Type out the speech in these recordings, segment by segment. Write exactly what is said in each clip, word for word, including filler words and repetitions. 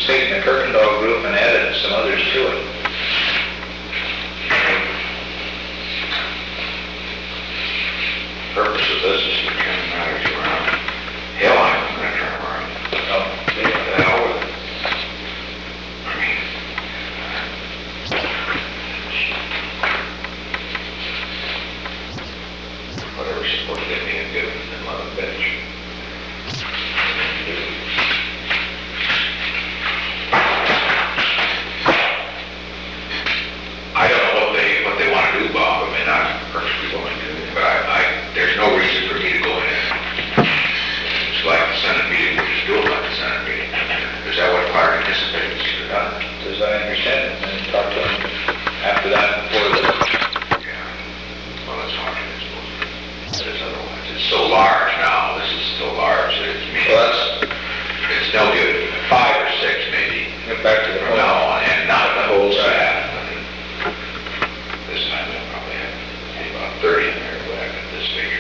taken the Kirkendall group and added some others to it. Purpose of this is to turn matters around. Hell, I'm going to turn around. Oh, What the hell with it? I mean, whatever's supposed to get me a good and let them bitch. I don't know what they what they want to do, Bob. I mean, I'm perfectly willing to, but I, I there's no reason for me to go in. It's like the Senate meeting, which is doing like the Senate meeting. Is that what Clark anticipates? uh, as I understand it, and talk to them after that, before the, Yeah. Well, it's hard, I suppose. It is otherwise. It's so large now. This is so large that it's me. well, that's, It's no good. Five or six maybe get back to the from point. now on, and not the whole Right. staff. This time they'll probably have maybe about thirty in there, but I got this figure.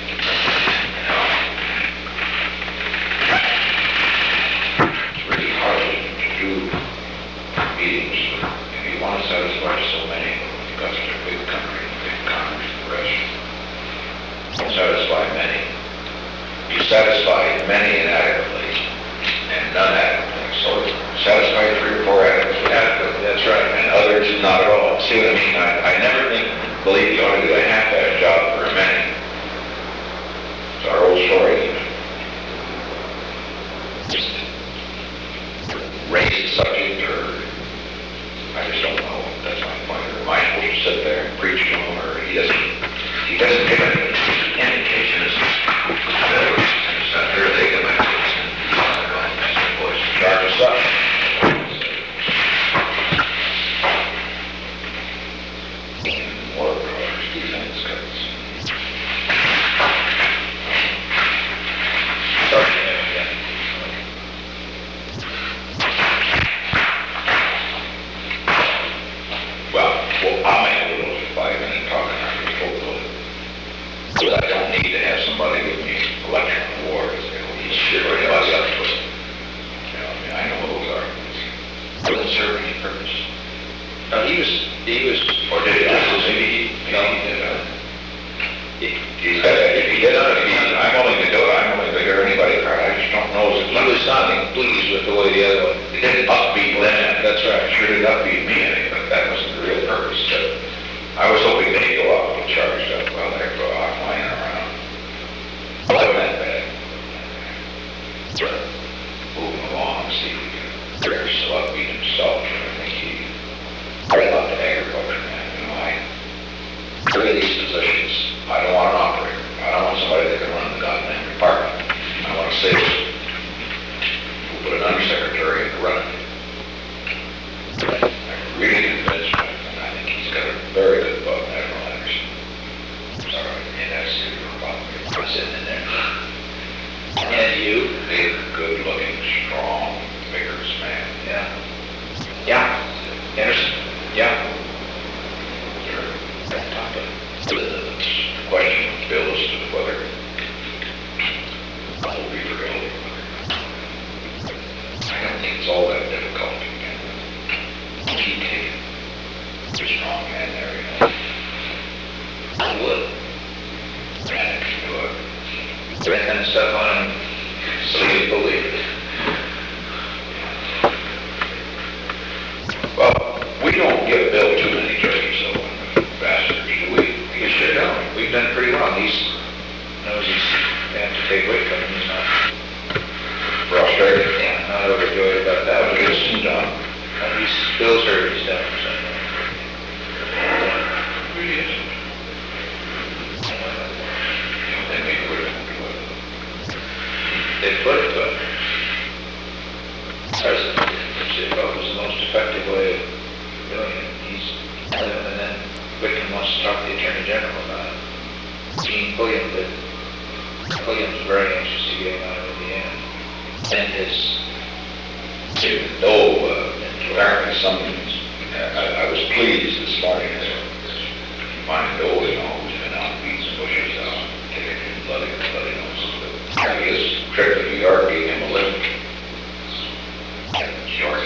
It's really hard to do meetings if you want to satisfy so many, because it's a big country, big Congress, and the rest. Don't satisfy many. You satisfy many inadequately, and none adequately. So satisfy three or four adequately. Adequate, that's right. And others not at all. See what I mean? I, I never think, believe you ought to do a half-ass job for a many. It's our old story, isn't it? Just raise the subject, or I just don't know. That's my point. Or am I supposed to sit there and preach to him, or he doesn't, he doesn't give any indication as to whether he's sat there, they come back and voice charge us up. War products, defense cuts. Sorry, yeah, yeah. Well, well, I'll make a little five-minute talk and I can hold those. But I don't need to have somebody give me a lecture on war. He's sure everybody else does. You know, I mean, I know what those are. Doesn't serve any purpose. No, he was, he was, Or did he? Just as- Maybe he, maybe he did. uh, he, He's got, if he did, uh, if he, I'm willing to do it. I'm willing to hear anybody cry. I just don't know. Is it he was not pleased with the way the other one. It didn't upbeat them. That's right. Sure did upbeat me, any, but that wasn't the real purpose. But I was hoping they'd go out and get charged up. Well, they're go out flying around. Well, that wasn't that bad. Moving along, see, they're so upbeat himself. And I think he, I love the agriculture, man. You know, I, really these positions, I don't want an operator. I don't want somebody that can run the goddamn department. I want to save it. We'll put an undersecretary to run it. I'm really convinced, and I think he's got a very good above Admiral Anderson. Sorry, and that's about me sitting in there. And you? Big, good-looking, strong, vigorous man. Yeah. Yeah. Anderson? Yeah. Sure. Talk to him. The question of Bill as to whether will be for Bill. I don't think it's all that difficult. Keep taking. He's a strong man there, you know. I would. Brandon can do it. That kind of stuff on him. So you believe it. Well, we don't give Bill too many turkeys, though, bastards, do we? We sure don't. We've done pretty well. He's, knows he's, they have to take weight from him. He's not, For Australia? yeah, not overjoyed about that. That But was he's, good done. uh, he's, Bill's hurt, he's done or something. Really isn't. They may put it into it. They put it to him. President, which they felt was the most effective way of doing it. He's, and then Whitman wants to talk to the Attorney General about it. Gene Pulliam did. Pulliam's very anxious to get him out of Indiana. And his, Even though, uh, apparently some, I, I was pleased this morning to find Bill, you know, who's been out beating some bushes out, taking bloody, bloody noses. I guess trip to New York gave him a lift. New York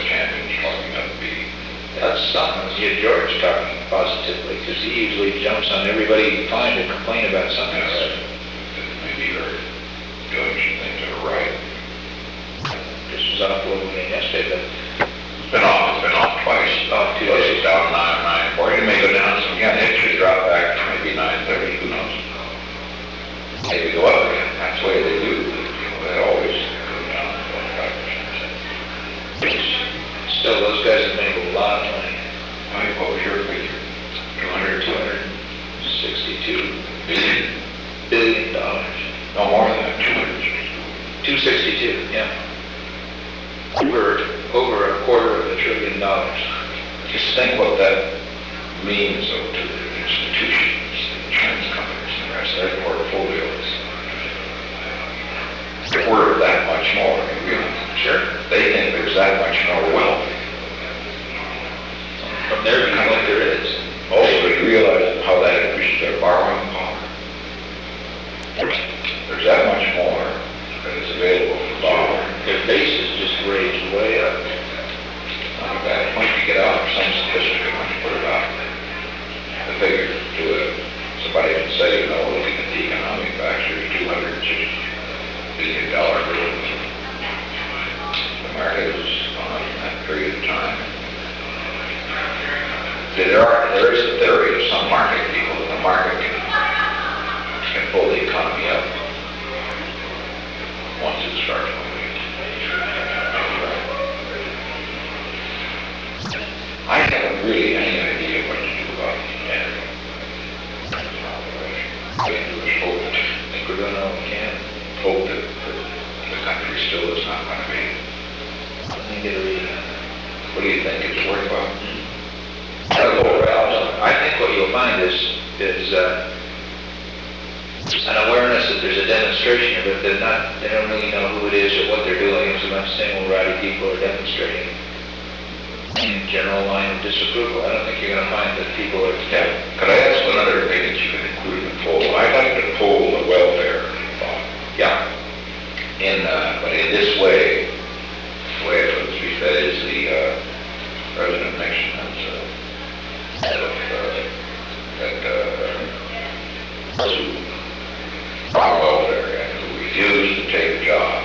because he usually jumps on everybody he can find to complain about something. Yes. Maybe they're doing some things that are right. This was off a little bit yesterday, but It's been off, it's been off twice. Off two Plus days. it's down nine, nine forty. It may go down some again. It should drop back to maybe nine thirty, who knows? Maybe go up again. That's the way they do. You know, they always go down twenty-five percent. still, those guys have made a lot of money. Mike, what was your figure? Two hundred, Two two hundred hundred and sixty-two billion? billion dollars. No more than that, two hundred sixty. Two sixty-two, yeah. Over, over a quarter of a trillion dollars. Just think what that means though to the institutions, the insurance companies, and the rest of their portfolios. They're worth that much more, I mean, really. Sure. They think there's that much more wealth. From their viewpoint, there is. Also, they realize how that increases their borrowing power. There's that much more that is available for borrowing. Their bases just raised way up. Not bad. Once you get out, some statistic, once you put it out, the figure to it, somebody can say, you know, looking at the economic factors, two hundred sixty billion dollar bills. The market has gone up in that period of time. There are, there is a theory of some market people that the market can, can pull the economy up once it starts moving. I haven't really any idea what to do about that. All we can do is hope that, I think we're doing all we can. hope that, that the country still is not going to be. Let me get a reading on that. What do you think it's worth about? That'll go around. I think what you'll find is, is, uh, an awareness that there's a demonstration here, but they're not, they don't really know who it is or what they're doing. It's a bunch of same old rowdy people are demonstrating. In general line of disapproval. I don't think you're gonna find that people are, Yeah. Could I ask another thing that you can include in the poll? I'd like to poll the welfare thought. yeah, In, uh, but in this way, the way it was, we said is the, uh, President Nixon has, uh, head of, uh, that, uh, to farm welfare and who refused to take a job.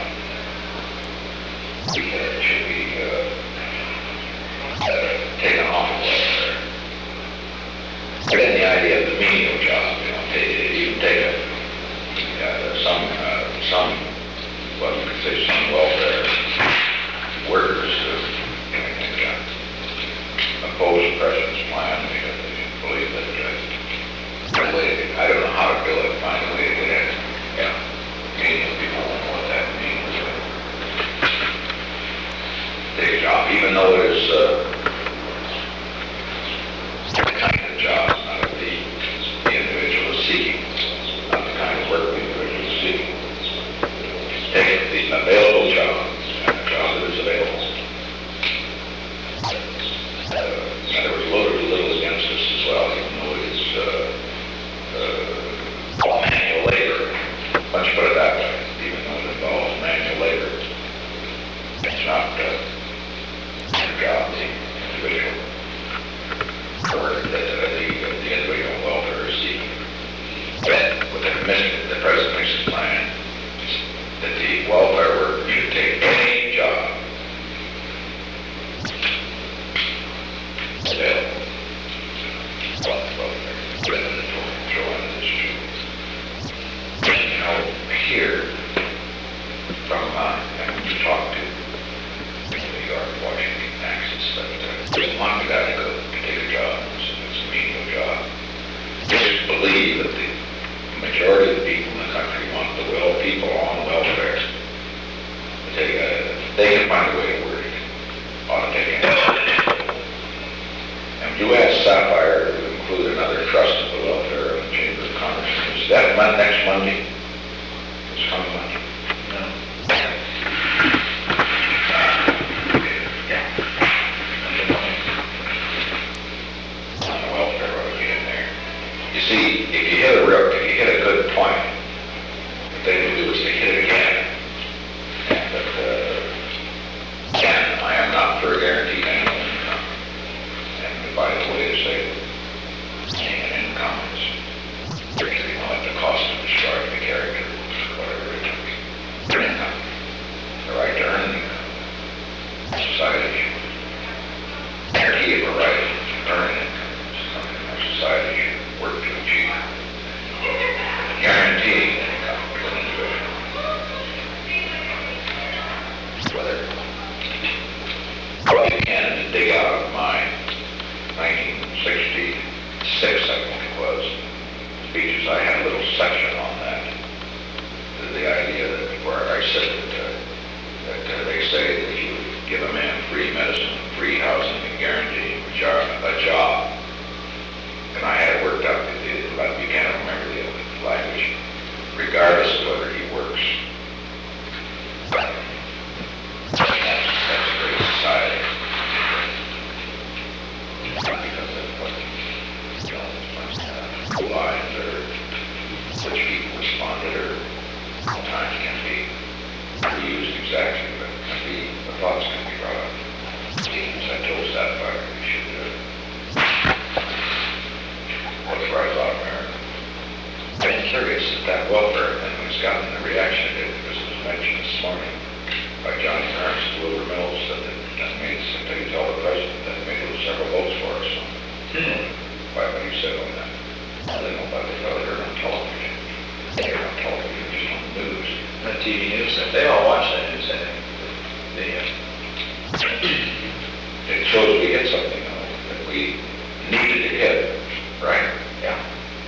He uh, should be, uh, uh, taken off of welfare. But then the idea of the menial job, you know, take, you can take a, uh, some, uh, some, what you could say, some welfare workers who, you know, think, uh, oppose the president's plan because they believe that, uh, the way, I don't know how to bill it, find a way to get it. yeah. Menial people won't know what that means. Take a job, even though it is, uh, the kind of job, not that the, the individual is seeking, not the kind of work the individual is seeking. Take the available job, and the job that is available. Uh, now, there was a little, little against this as well, even though it is, uh, uh, all manual labor. Let's put it that way, even though it involves manual labor. It's not, uh, the job, the individual, or that uh, the, the individual welfare is seeking. But with the commission, the President Nixon's plan, is that the welfare worker should take any job available. Well, welfare, rather than throw throw in this too. You know, here, from, uh, and when you talk to New York, Washington, Texas, that, uh, there's one guy to go to take a job, it's, it's a menial job. Just believe that the majority of the people in the country want the well people on welfare. They, uh, they can find a way to work it, ought to take it. And you ask Sapphire to include another trust of the welfare of the Chamber of Commerce. Is that mon- next Monday? It's coming Monday. No. On the welfare ought to be in there. You see, if you hit a real, if you hit a good point, what they will do is they hit it again. And but, uh, again, I am not for a guaranteed annual income. And by the way to say, and regardless of whether he works. That's, that's a great society. Because of what, you know, uh, lines or which people responded or sometimes can be reused exactly, but can be, the thoughts can be brought up. Deans, I told Sapphire we should do it. What's right about America? I'm curious that that welfare thing has gotten the reaction it did, because it was mentioned this morning by Johnny Ernst, Wilbur Mills, that it that made, that he told the president that it made several votes for us. Hmm. By what he said on that. I don't know about the other on television. They were on television, just on the news. On T V news, they all watch that news, I think. They, uh, It shows we hit something, though, that we needed to hit, right? yeah.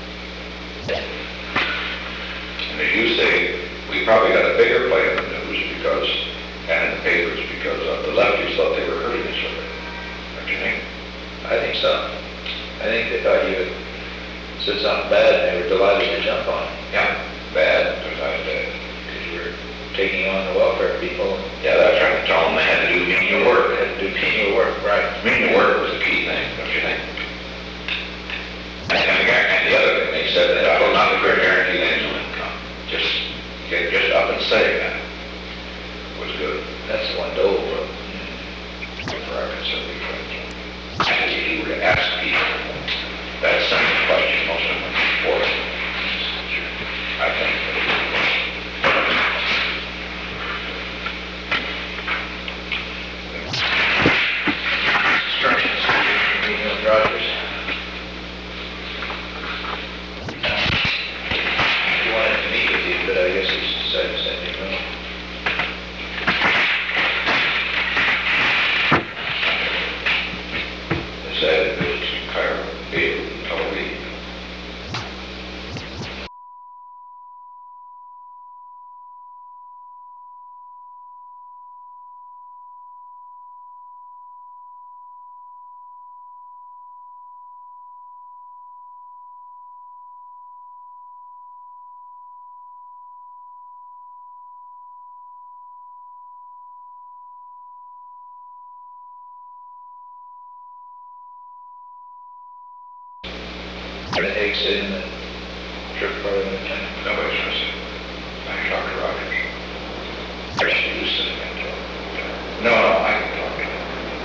And as you say, we probably got a bigger play in the news because, and in the papers, because of the lefties thought they were hurting us with it. Don't you think? I think so. I think they thought you had said something bad and they were delighted to jump on it. Yeah, bad, because I was bad. Because you were taking on the welfare people. Yeah, that's right. Tell them they had to do menial work. They had to do menial work, right. Menial work was the key thing, don't you think? And, and, the, and the other thing, they said that I will not guarantee annual income. Just get just up and say that was good. That's the one Dole wrote. For our conservative friends. And if you were to ask people that same question, most of them would be for it. I think. Instructions for meeting with Rogers. He wanted to meet with you, but I guess he's decided to send you a mail. They said it was Cairo, Beirut, and Tel Aviv. The eggs in the trip part of the time. Nobody's missing. I can talk to Rogers. There's use in it. No, no, I can talk to him.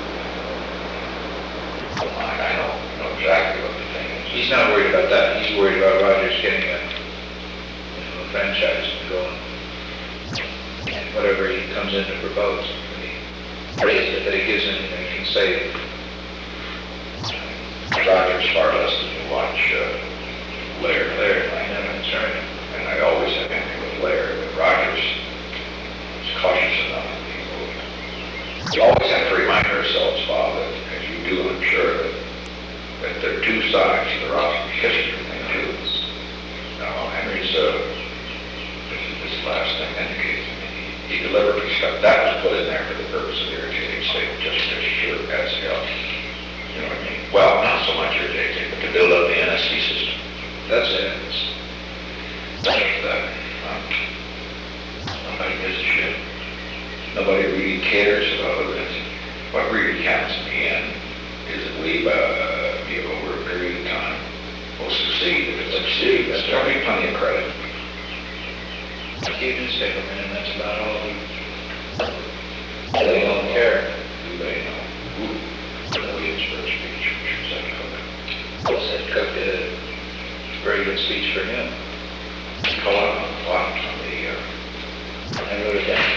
Don't mind, I know, know exactly what the thing is. He's not worried about that. He's worried about Rogers getting a, you know, a franchise going. And whatever he comes in to propose. I mean, raise it that he gives him, you know, he can say, Rogers far less than you watch uh, Laird. Laird, I know, that's right. And I always have anything with Laird, but Rogers is cautious enough. We always have to remind ourselves, Bob, that, as you do, I'm sure, that, that there are two sides to the Rogers history thing, too. Now, Henry's, uh, this, this last thing indicates, I mean, he, he deliberately stuck, that was put in there for the purpose of irritating state, just as sure as hell. You know what I mean? Well, not so much irritating, but to build up the N S C system. That's it. It's, That's that. Um, nobody gives a shit. Nobody really cares about it. What really counts in the end is that we, uh, be over a period of time, will succeed. If it succeeds, that's already plenty of credit. keep newspapermen, and that's about all we, they don't care. Do they know? Who? Williams for a speech, which was that Cook. Bill said Cook did a very good speech for him. Call out on the bottom on the, uh, I wrote it down.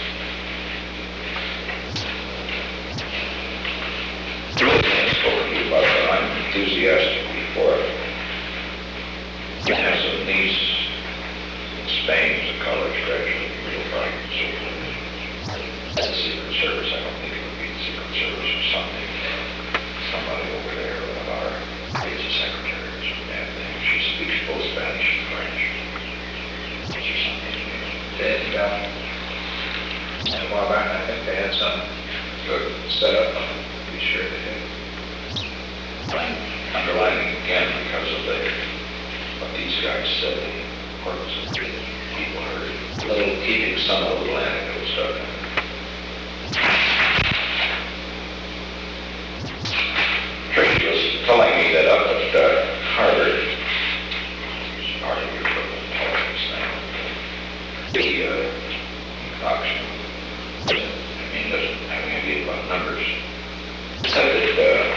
really can't spoke to you about it, but I'm enthusiastically for it. It has a niece in Spain who's a college graduate, real bright, and so forth. That's the Secret Service. I don't think it would be the Secret Service or something. Somebody over there, one of our, is a secretary or some damn thing. She speaks both Spanish and French. Or something. And, um, and a while back, I think they had some Good. set up. Be sure they did. I'm underlining again because of the, what these guys said. purpose of getting people hurt. A little, keeping some of the anecdote stuff in. Tracy was telling me that up at uh, Harvard, Harvard politics now, the uh, auction, I mean, doesn't have any idea about numbers, said that uh,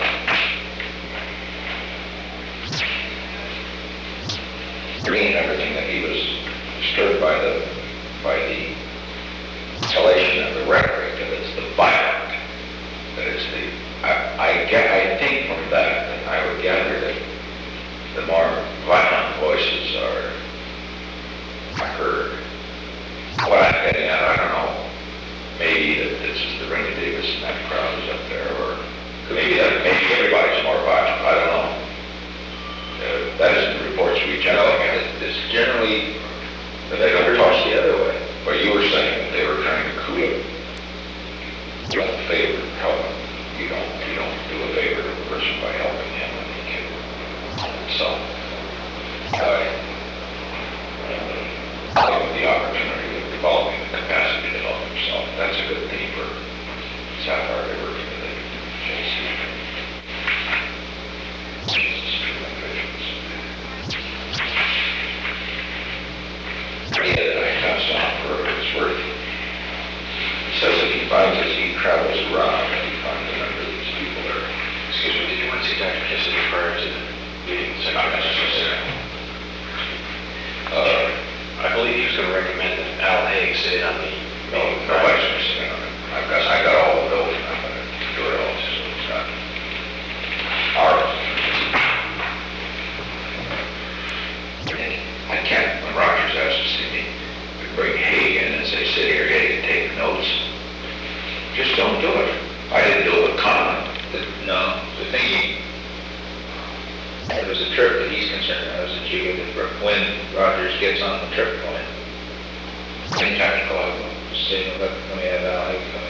reading everything that he was stirred by the by the escalation of the rhetoric, that it's the violent, that it's the I, I get I think from that that I would gather that the more violent voices are heard. What I'm getting at, I don't know. Maybe that this is the Rennie Davis and that crowd is up there, or maybe that maybe everybody's more violent. I don't know. Uh, that isn't the reports we generally get. It's generally, But they don't toss talk the other way. But you were saying that they were trying to cool it. You don't favor helping. You don't. You don't do a favor to a person by helping him when he can. So, I uh, give him the opportunity of developing the capacity to help himself. That's a good thing for Sapphire River for the J C. Jesus, true individuals. Yeah, that I passed on for what it's worth. He says that he finds as he travels around and he finds a number of these people that are. Excuse me, did you want to see Doctor Cassidy prior to the meeting? Not necessarily. Uh, I believe he was going to recommend that Al Haig sit in on the No, meeting. no, actually, you know, I've got, I got all of those, and I'm gonna do it all, so it's not ours. And I can't, when Rogers asked to see me, to bring Haig in and say, sit here, Haig, and take notes. Just don't do it. I didn't do it with Conlon. The- No, the thing, he- it was a trip that he's concerned about, is that you get the, when Rogers gets on the trip point. Any tactical outlook. Saying, let, let me have Al come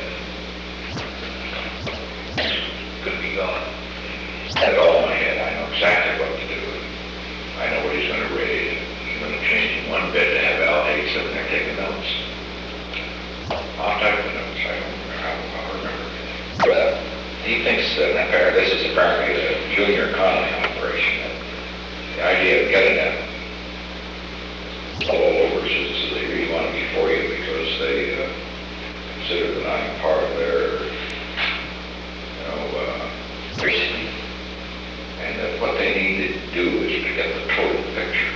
in. Could be gone. I had it all in my head. I know exactly what to do. I know what he's going to raise. He's going to change in one bit to have Al Haig sitting there taking notes. I'll type the notes. I don't remember how I'll remember. But he thinks that apparently this is apparently a junior economy operation. The idea of getting that all over is they really want to be for you because they uh, consider that I'm part of their, you know, uh, reasoning. And that what they need to do is to get the total picture.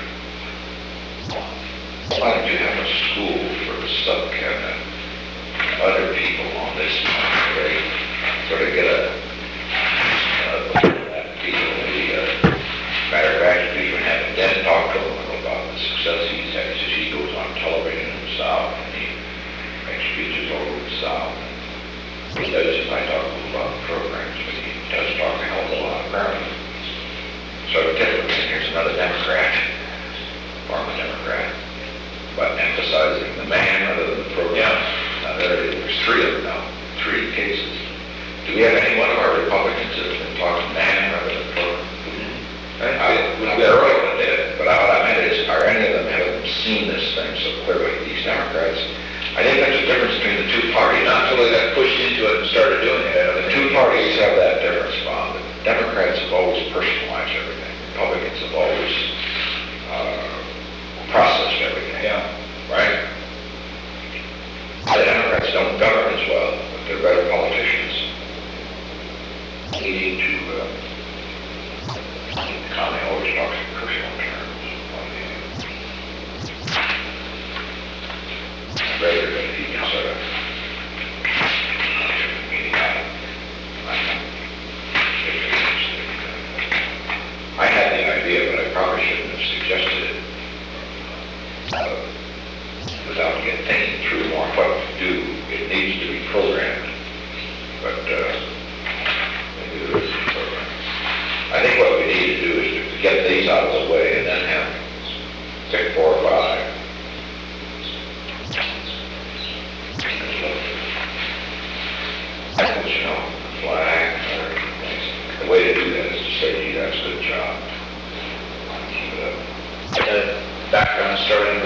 Why don't you have a school for the sub-cabinet, other people on this one, right? Sort of get a, uh, people, maybe, uh, matter of fact, you even have Dan talk to him about the success he's had. He says he goes on television in the South and he makes speeches all over the South. He does, I talk to him about the programs, but he does talk a hell of a lot apparently. So typically, here's another Democrat, former Democrat, but emphasizing the man rather than the program. Now there, there's three of them now, three cases. Do we have any one of our Republicans that have been talking man rather than program? I, I, they're right when they did it, but what I meant is, are any of them having seen this thing so clearly? These Democrats, I think there's a difference between the two parties. Not until they got pushed into it and started doing it. I The don't two think- parties have that difference found. The Democrats have always personalized everything. Republicans have always uh, processed everything. Yeah. Right? The Democrats don't govern as well, but they're better politicians. We need to, uh, Conley always talks in personal terms. I'd rather that he can sort of meeting out. I had the idea, but I probably shouldn't have suggested it. Uh, without getting thinking through more what to do. It needs to be programmed. But, uh, maybe there is a program. I think what we need to do is to get these out of the way and then have pick four or five. You know, flag, or things. The way to do that is to say, gee, that's a good job. Keep it up. The background starting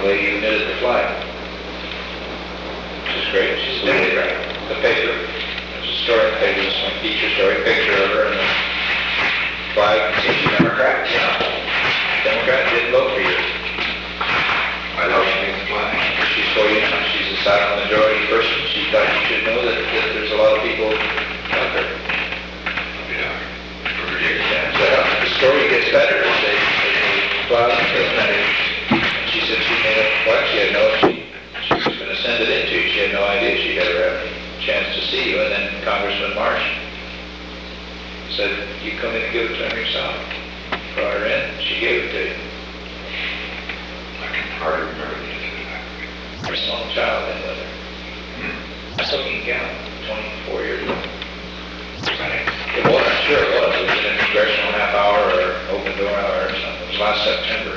feature story, picture of her, and the flag, see, she's Democrat, you know. Democrat didn't vote for you. I love she makes the flag. She's for you now, she's a silent majority person, she thought you should know that, that there's a lot of people out there. Yeah. Ridiculous. Yeah, so the story gets better as they, as they go out and and she said she made a flag, she had no, she, she was gonna send it in to you, she had no idea she'd ever have a chance to see you, and then Congressman Marsh said, you come in and give it to him yourself. Brought her in, she gave it to you. I can hardly remember the incident. Her small child in with her. I still can count, twenty-four years old. Right. It was, I'm sure it was, it was in a congressional half hour or open door hour or something, it was last September.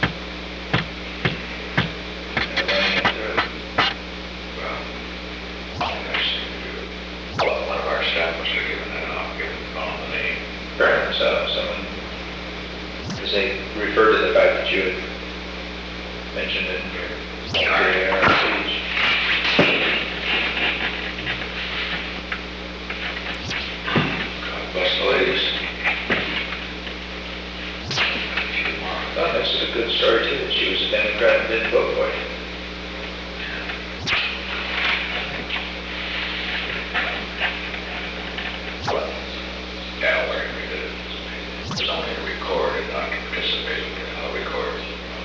And we're running it through. Well, nice thing to do. Well, one of our staff must have given that off, given on the name. Apparently so, someone, because they referred to the fact that you had mentioned it in your, your uh, speech. God bless the ladies. Well, that's a good story too, that she was a Democrat and didn't vote for you. Well, yeah, we're going to do it. It's only recorded, not participating in how recorded.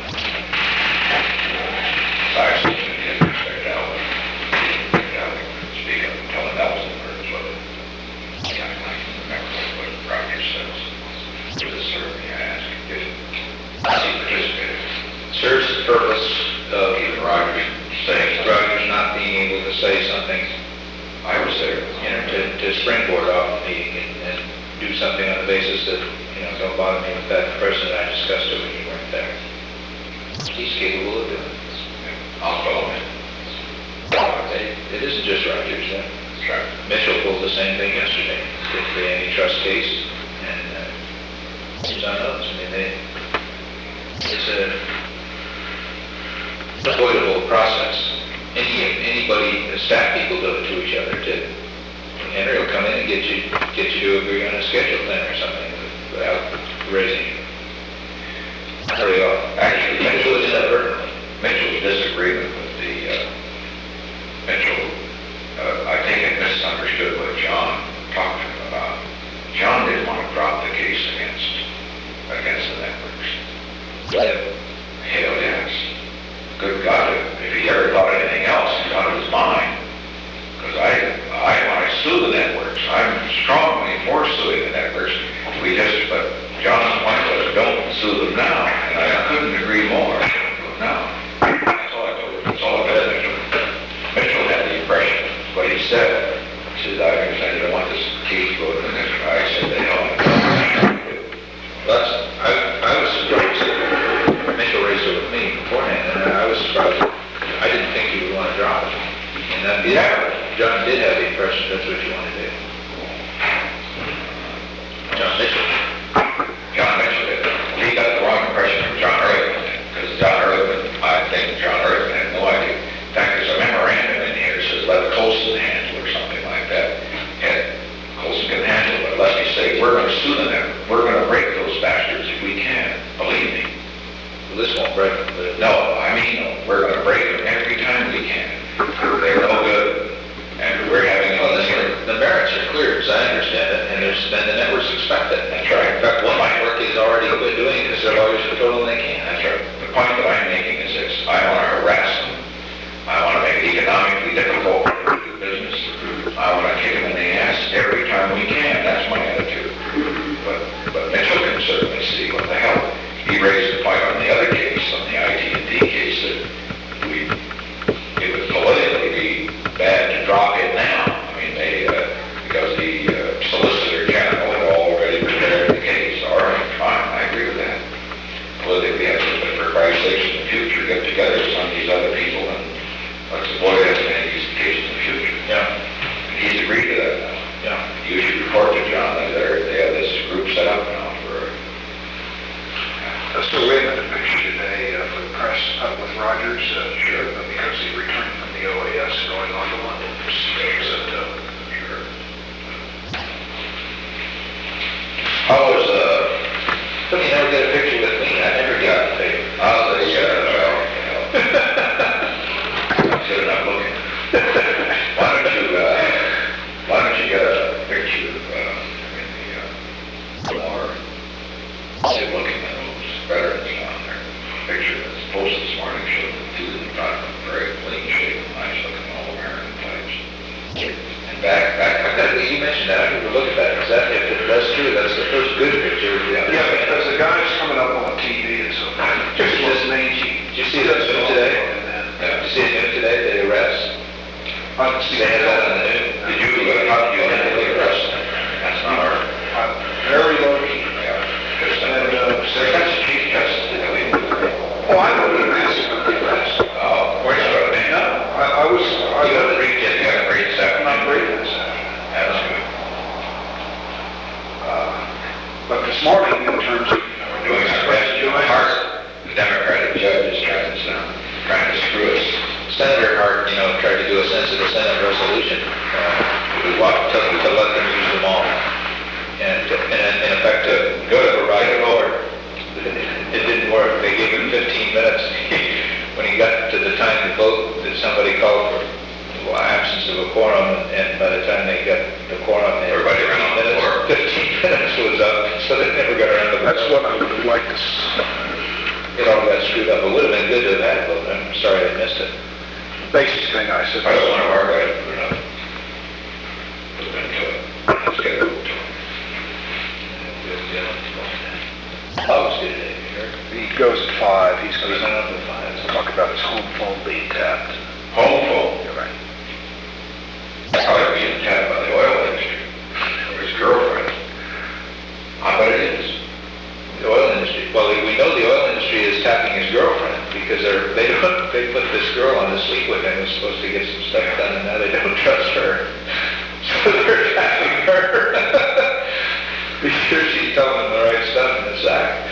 I actually didn't expect Alan. Alan speak up and tell Nelson or what. I can't remember what Roger says. For the survey, I asked if he participated. Serves the purpose of Even Rogers saying something. Rogers not being able to say something, I was there. you know, to, to springboard off the meeting and, and do something on the basis that, you know, don't bother me with that. The president and I discussed it when you weren't there. He's capable of doing it. I'll follow him. It, it isn't just Rogers. Uh, Sure. Mitchell pulled the same thing yesterday with the antitrust case, and uh, he's on others. I mean, they, it's a avoidable process. Any anybody, the staff people do it to each other too. Henry will come in and get you get you to agree on a schedule thing or something without raising it. Hurry off. Actually, Mitchell is never. Mitchell's disagreement with the, uh, Mitchell, uh, I think it misunderstood what John talked to him about. John didn't want to drop the case against, against the networks. Hell yes. Good God, if he ever thought anything else, he thought it was mine. Because I, I, when I sue the networks, I'm strongly for suing the networks. We just, but John's point was, don't sue them now. And I couldn't agree more. No. That's all I told him. That's all I told Mitchell. Mitchell had the impression, what he said, he said, I I didn't want this case to go to the next guy. I said, the hell. That's, I, I was surprised that Mitchell raised it with me beforehand, and I was surprised. I didn't think you would want to drop it. And that did, John did have the impression that's what you want to do. John Mitchell. John Mitchell did. He got the wrong impression from John Ehrlichman, because John Ehrlichman, I think John Ehrlichman had no idea. In fact, there's a memorandum in here that says let Colson handle or something like that. And Colson can handle it, let me say, we're going to sue them. We're going to break those bastards if we can. Believe me. Well, this won't break them, but No, I mean, we're going to break them every time we can. They're no good. And we're having, well, this one, the merits are clear, as I understand it, and there's, and the networks expect it. That's right. In fact, one network has already quit doing it because their lawyers have told them they can't. That's right. The point that I'm making is this. I want to harass them. I want to make it economically difficult for them to do business. I want to kick them in the ass every time we can. That's my attitude. But, but Mitchell can certainly see what the hell. He raised the point on the other case, on the I T and T case, that we, it would politically be bad to drop it now. I mean, they, uh, because the uh, Solicitor General had already prepared the case. All right, fine, I agree with that. Politically, I think, but for Christ's sake, in the future, get together with some of these other people and let's avoid any of these cases in the future. Yeah. And he's agreed to that now. Yeah. You should report to John that they're, they have this group set up now for. Uh, so we have a picture today uh, for the press uh, with Rogers, uh, sure, because he returned from the O A S going on to London. So, uh, Sure. look at that, because that, if that's true, that's the first good picture. Yeah, because the guy's coming up on T V and so forth, just looks mangy. Did you see that news today? Did you see it news today, the arrest? I didn't see They had that on that. the news. Did you, uh, how did you handle the arrest? That's not our, Uh, Very low key. yeah, just, And, uh, so that's the chief justice, I mean, Oh, I know the massive difference. oh, where's the man? No, I, I was, I You got a was, read, you got a read this I'm not afternoon? reading this. That's good. Uh, But this morning, in terms of, you know, We're doing our best, you know, Hart, the Democratic judge is trying to, trying to screw us. Senator Hart, you know, tried to do a sensitive Senate resolution, uh, to walk, to, to let them use them all. And, and in effect, to go to provide an order. It didn't work. They gave him fifteen minutes. When he got to the time to vote, that somebody called for well, absence of a quorum, and by the time they got the quorum, they had Everybody ran fifteen out the minutes. door. Fifteen minutes was up, so they never got around to the that's vote. what I would have liked to, s- It all got screwed up. It would have been good to have had a vote. I'm sorry I missed it. basic thing I said. I was one of our guys put it up. Put it into it. Let's get it. Oh, it's good today, you heard? He goes at five, he's So he's going not to up to five. talk about his home phone being tapped. Home phone. You're right. Probably being tapped by the oil industry or his girlfriend. I bet it is. The oil industry, well, we know the oil industry is tapping his girlfriend because they're, they don't, they put this girl on to sleep with him who's supposed to get some stuff done and now they don't trust her. So they're tapping her. Be sure she's telling them the right stuff in the sack.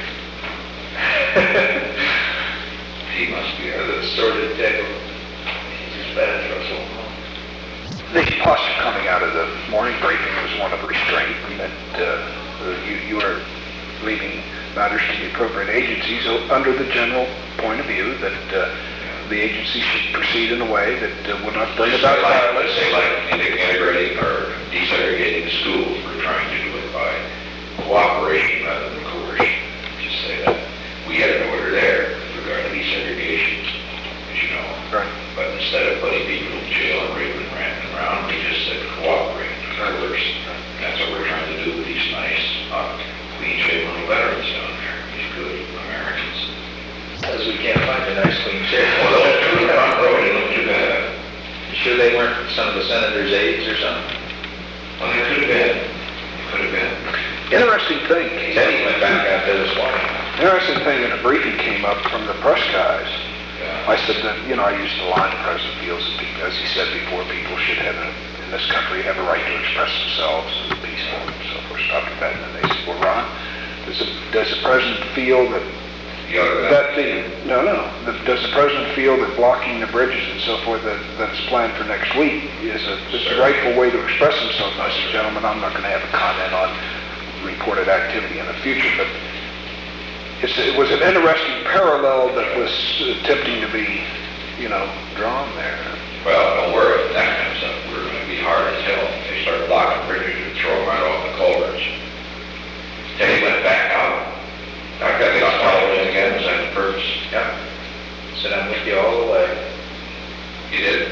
He must be. Or the sordid tale. He's as bad as Russell. The posture coming out of the morning briefing was one of restraint, and that uh, you, you are leaving matters to the appropriate agencies o- under the general point of view that uh, the agency should proceed in a way that uh, would not bring Let's about say like, violence. let's say like either integrating or desegregating the schools, we're trying to do it by cooperation rather than coercion. Just say that. We had an order there with regard to desegregation, as you know. Right. But instead of putting people in jail and raping and ranting around, we just said cooperate, coerce. That's what we're trying to do with these nice, uh, clean-shaven little veterans down there, these good Americans. Because we can't find a nice clean chair. Well, those two front row, they look too bad. You sure they weren't some of the senator's aides or something? Well, they could have been. They could have been. Interesting thing. Teddy went back out there this morning. Interesting thing in a briefing came up from the press guys. Yeah. I said that, you know, I used the line President feels, that pe- as he said before, people should have, a, in this country, have a right to express themselves and be peaceful and so forth, stuff like that. And then they said, well, Ron, does the, does the President feel that, You know, that the, no, no, the, does the President feel that blocking the bridges and so forth that, that's planned for next week is a, is a rightful way to express himself? And I said, gentlemen, I'm not going to have a comment on reported activity in the future, but it's, it was an interesting parallel that was attempting to be, you know, drawn there. well, don't worry, if that comes up, we're gonna be hard as hell. They start blocking bridges and throw them right off the culverts. Then he went back out. I got the following again, was that the purpose? Yep. Said I'm with you all the way. He did.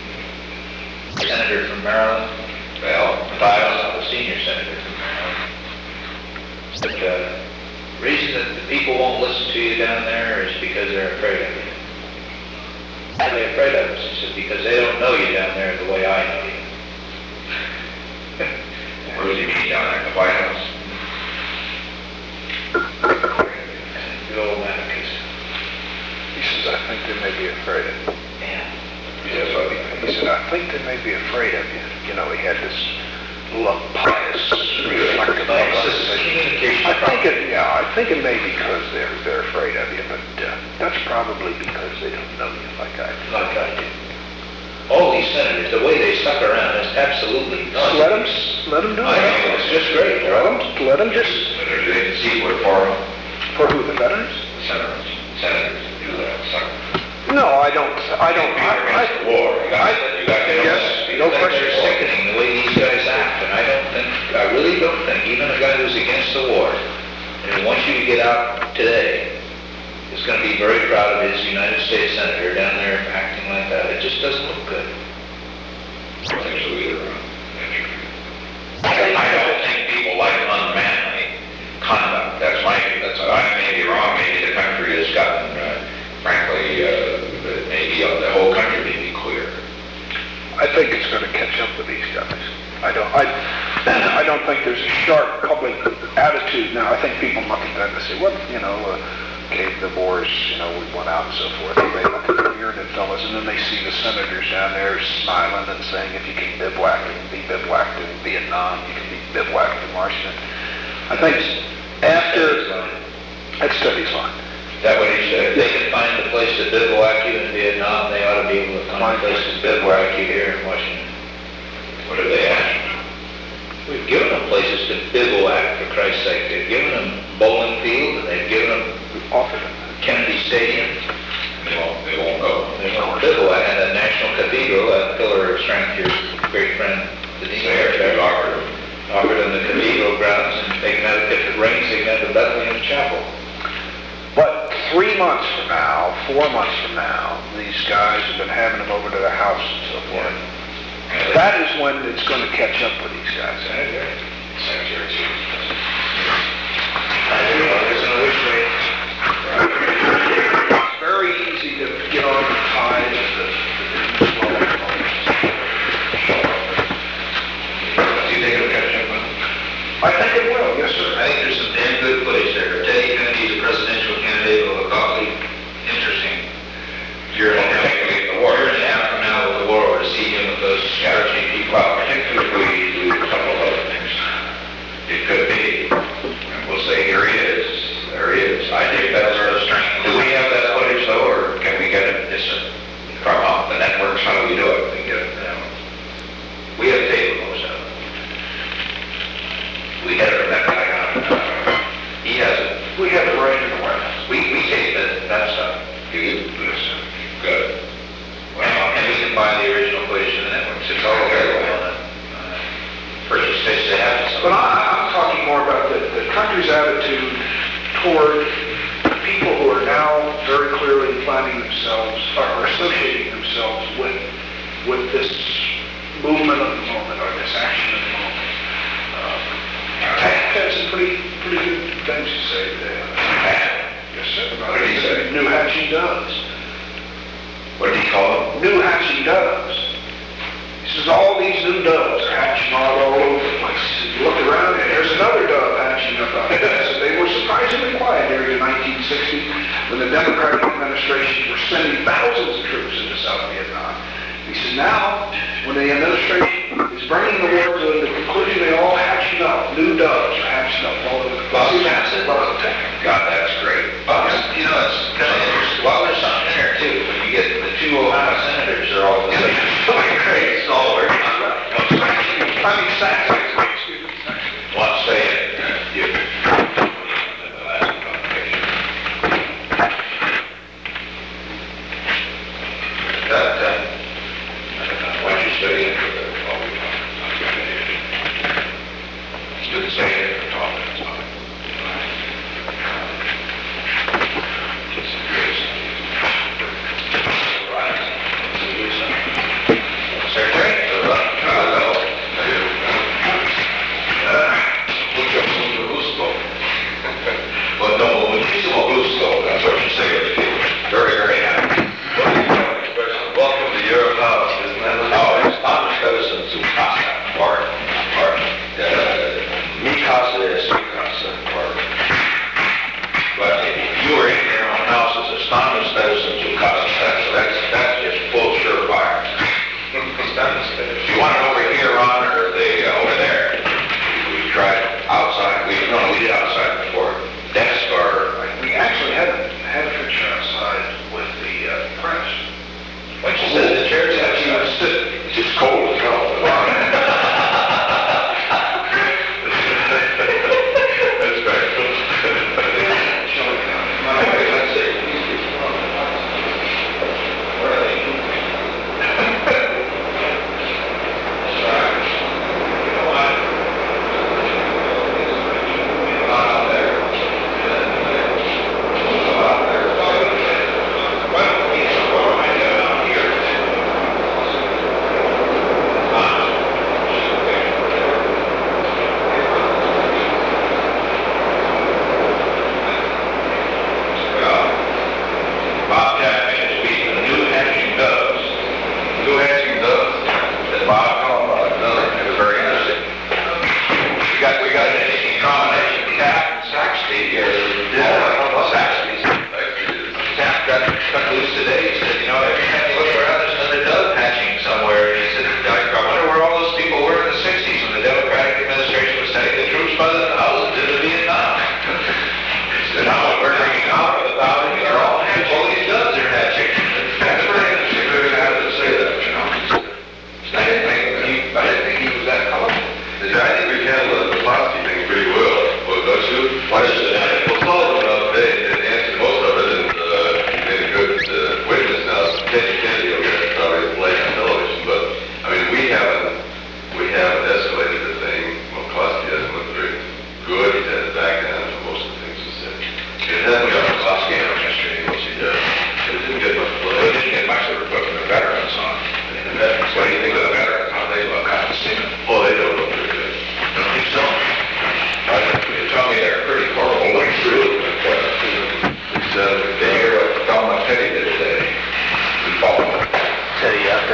Senator from Maryland. Well, I was not the senior senator from Maryland. But uh, the reason that the people won't listen to you down there is because they're afraid of you. Why are they afraid of us? He said, because they don't know you down there the way I know you. where was he meeting down there at the White House? Good old Manicus. He says, I think they may be afraid of you. Man. Yes, I think. He said, I think they may be afraid of you. You know, he had this love pious, reflective It's just a conversation. communication I think problem. it, yeah, I think it may be because they're, they're afraid of you, but uh, that's probably because they don't know you like I do. Like I do. All these senators, the way they suck around is absolutely nuts. Let them, let them do I it. know, it's just great. Let them, let them just, Senators, they can see what for them, for who, the veterans? senators, senators do that, suck. No, I don't, I don't, You're I, against the war, you got, you got to know Yes. that. No question. They're sickening the way these guys act, and I don't think, I really don't think, even a guy who's against the war, and who wants you to get out today, is going to be very proud of his United States senator down there acting like that. It just doesn't look good. I don't think so either, Ron. That's true. I don't think people like unmanly conduct. That's my, that's, I may be wrong, maybe the country has gotten, uh, frankly, uh, maybe uh, the whole country may be queer. I think it's going to catch up with these guys. I don't, I, I don't think there's a sharp public attitude now. I think people look at that and say, well, you know, uh, okay, the wars, you know, we went out and so forth. They look at the bearded fellas, and then they see the senators down there smiling and saying, if you can bivouac, you can be bivouacked in Vietnam, you can be bivouacked in Washington. I think after, that's studies line. Is that what he If said? they can find a place to bivouac you in Vietnam, they ought to be able to find a place to bivouac you here in Washington. What did they ask? We've given them places to bivouac, for Christ's sake. They've given them bowling field, and they've given them Offered it. Kennedy Stadium. They won't, they won't go. They won't bivouac, and the National Cathedral, that pillar of strength, your great friend, Denise, They actually offered them. offered them the cathedral grounds, and they can have, if it rains, they can have the Bethlehem Chapel. But three months from now, four months from now, these guys have been having them over to the house and so forth. That is when it's going to catch up with these guys. Secretary, Secretary Chief. I don't know, there's no which way. It's very easy to get on the tide of the, the flow of emotions. Do you think it'll catch up with them? I think it will, yes, sir. I think there's some damn good footage there. Teddy Kennedy's a presidential candidate will look awfully interesting. Year and a half, The war. year and a half from now with the war, to see him with those charging people. Well, particularly if we do a couple of other things. It could be, and we'll say, here he is, there he is. I think that's our strength. Do we have that footage though, or can we get it Yes, sir. from uh, the networks? How do we do it? We get it, you know, We have tape of most of it. we get it from that guy on, uh, He has it. We have it right in the warehouse. We, we tape it, that stuff. you, listen, good. And, and we can buy the original footage in the networks. It's all available on the uh, purchase station. They have it. But I, I'm talking more about the, the country's attitude toward people who are now very clearly planning themselves, or associating themselves with, with this movement of the moment, or this action of the moment. Uh, Hank had some pretty, pretty good things to say today. Yes, sir. What did he say? New hatching doves. What did he call them? New hatching doves. He says all these new doves are hatching all, all over the place. He said, you look around and there's another dove hatching up out there. So they were surprisingly quiet during the nineteen sixties when the Democratic administration were sending thousands of troops into South Vietnam. He said now, when the administration is bringing the war to the conclusion, they all hatching up. New doves are hatching up all over the place. God, that's great. Well, you know, it's kind of interesting. Well, there's something in there too. When you get the two Ohio senators are all the same. It's all working. I mean, Saxon, excuse me, Saxon. Let's say it, uh, you. The last conversation. That, uh, Why don't you study it for the, oh, we talked. Didn't say it for talking, it's fine. It's good. Right. Secretary? Hello. Mucho gusto. Well, no, muchísimo gusto, that's what you say. Very, very happy. Welcome to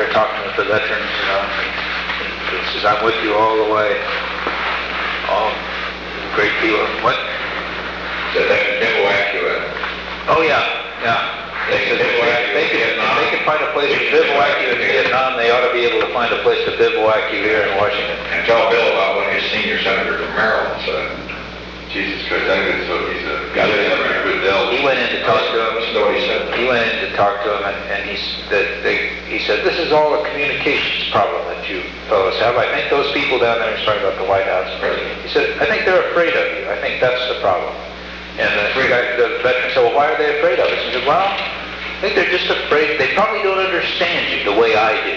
there talking with the veterans, you know, and he says, I'm with you all the way. All great people. What? So they can bivouac you at. Oh, yeah, yeah. They can bivouac you They in can, Vietnam. they can find a place to bivouac you in Vietnam, they ought to be able to find a place to bivouac you here in Washington. And tell Bill about what his senior senator from Maryland said. Jesus Christ, I think so he's a, Got got it. a good deal. He went in to talk to him. Listen to what he said. He went in to talk to him, and, and he, s- that they, he said, this is all a communications problem that you fellows have. I think those people down there, he's talking about the White House. He said, I think they're afraid of you. I think that's the problem. And the, guy- the veteran said, well, why are they afraid of us? He said, well, I think they're just afraid. They probably don't understand you the way I do.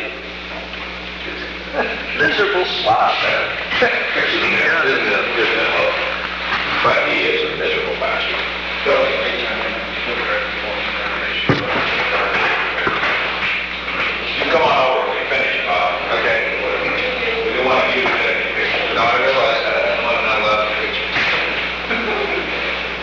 Miserable slob, man. But he is a miserable bastard. Bill,